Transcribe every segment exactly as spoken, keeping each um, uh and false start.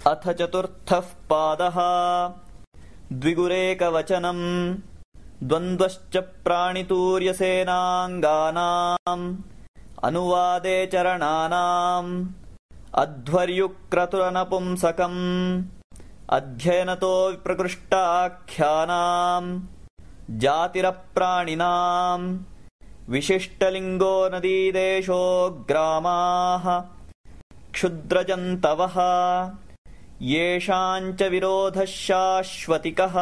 अथ चतुर्थः पादः। द्विगुरेकवचनम् द्वन्द्वश्च प्राणितूर्यसेनाङ्गानाम् अनुवादे चरणानाम् अध्वर्युक्रतुरनपुंसकम् अध्ययनतो विप्रकृष्टाख्यानाम् जातिरप्राणिनाम् विशिष्टलिङ्गो नदीदेशो ग्रामाः क्षुद्रजन्तवः येषाञ्च विरोधः शाश्वतिकः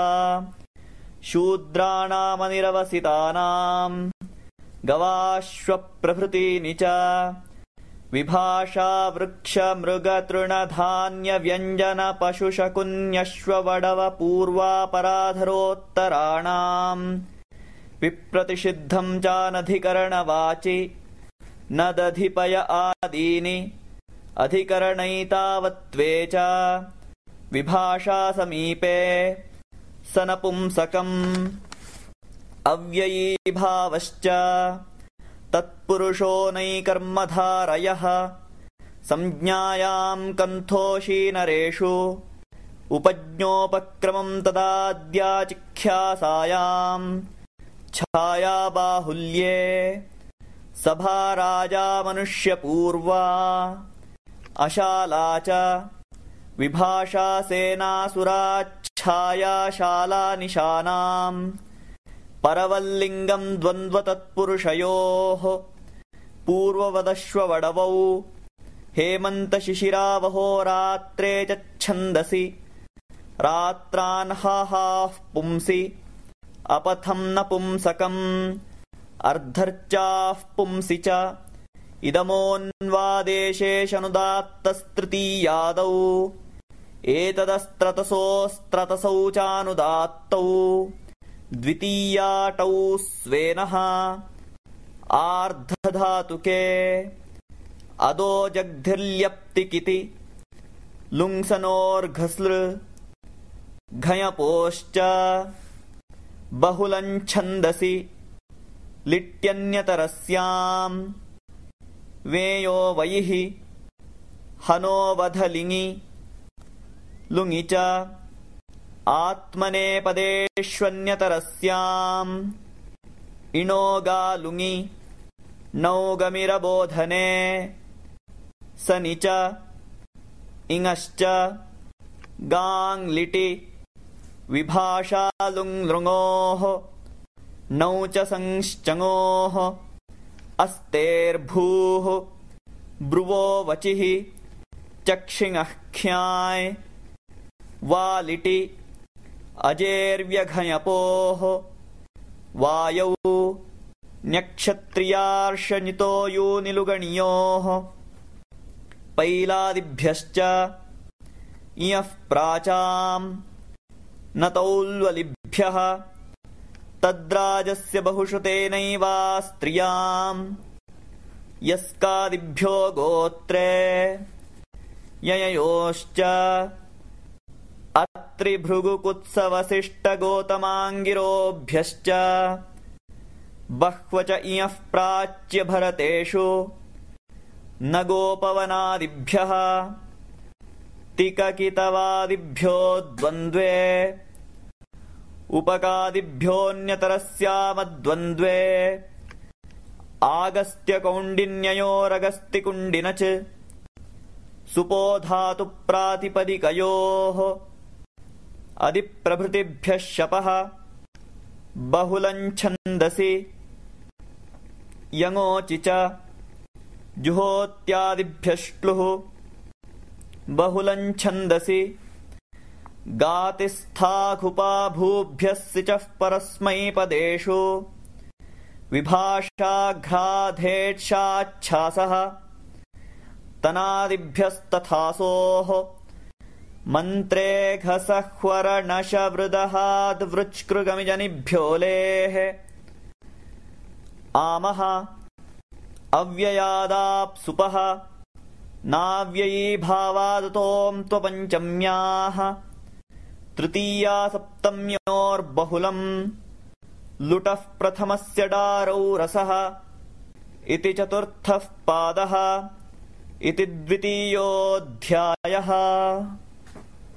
शूद्राणामनिरवसितानाम् गवाश्वप्रभृतीनि च विभाषा वृक्षमृगतृणधान्यव्यञ्जनपशुशकुन्यश्ववडव पूर्वापराधरोत्तराणाम् विप्रतिषिद्धम् चानधिकरणवाचि न दधिपय आदीनि अधिकरणैतावत्त्वे च विभाषा समीपे स नपुंसकम् अव्ययीभावश्च तत्पुरुषो नैकर्मधारयः संज्ञायाम् कन्थोषीनरेषु उपज्ञोपक्रमम् तदाद्याचिख्यासायाम् छायाबाहुल्ये सभा राजा मनुष्यपूर्वा अशाला च विभाषा सेनासुराच्छायाशालानिशानाम् परवल्लिङ्गम् द्वन्द्वतत्पुरुषयोः पूर्ववदश्ववडवौ हेमन्तशिशिरावहोरात्रे च छन्दसि रात्रान्हाः पुंसि अपथम् नपुंसकम् अर्धर्चाः पुंसि च इदमोऽन्वादेशेषनुदात्तस्तृतीयादौ एतदस्त्रतसोऽस्त्रतसौ चानुदात्तौ द्वितीयाटौ स्वेनः आर्धधातुके अदो जग्धिर्ल्यप्तिकिति लुङ्सनोर्घसृ घञपोश्च बहुलञ्छन्दसि लिट्यन्यतरस्याम् वेयो वयिः हनोवधलिङि लुङि च आत्मनेपदेष्वन्यतरस्याम् इणोगालुङि नौगमिरबोधने सनि च इङश्च गाङ्लिटि विभाषालुङ्लृङोः नौ च संश्चङोः अस्तेर्भूः ब्रुवो वचिः चक्षिणः ख्याय वालिटि अजेर्व्यघञपोः वायौ न्यक्षत्रियार्षनितो यूनिलुगणियोः पैलादिभ्यश्च इयः प्राचाम् न तौल्वलिभ्यः तद्राजस्य बहुश्रुतेनैवा स्त्रियाम् यस्कादिभ्यो गोत्रे यययोश्च अत्रिभृगुकुत्सवसिष्ठगोतमाङ्गिरोभ्यश्च बह्व च इयः प्राच्य भरतेषु न गोपवनादिभ्यः तिककितवादिभ्यो द्वन्द्वे उपकादिभ्योऽन्यतरस्यामद्वन्द्वे आगस्त्यकौण्डिन्ययोरगस्तिकुण्डिनच् सुपोधातु प्रातिपदिकयोः अधिप्रभृतिभ्यः शपः बहुलञ्छन्दसि यङोचि च जुहोत्यादिभ्यश्क्लुः बहुलञ्छन्दसि गातिस्थाखुपाभूभ्यः सिचः परस्मैपदेषु विभाषाघ्राधेच्छाच्छासः तनादिभ्यस्तथासोः मन्त्रे घसह्वरणशवृदहाद्वृच्कृगमिजनिभ्योलेः आमः अव्ययादाप्सुपः नाव्ययीभावादतों त्वपञ्चम्याः तृतीया सप्तम्योर्बहुलम् लुटः प्रथमस्य डारौ रसः इति चतुर्थः पादः इति द्वितीयोऽध्यायः।